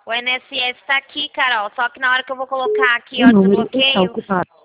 O INSS está aqui, Carol, só que na hora que eu vou colocar aqui, O ó, número está desbloqueio, ocupado.